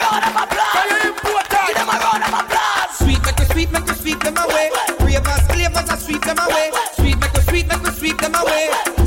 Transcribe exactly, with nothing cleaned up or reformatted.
round of applause. Can you import that? Give them a round of applause. Sweet, make we sweet, make we sweep them away. Ravers, clavers, I sweep them away. Sweet, make we sweet, make we sweep them away.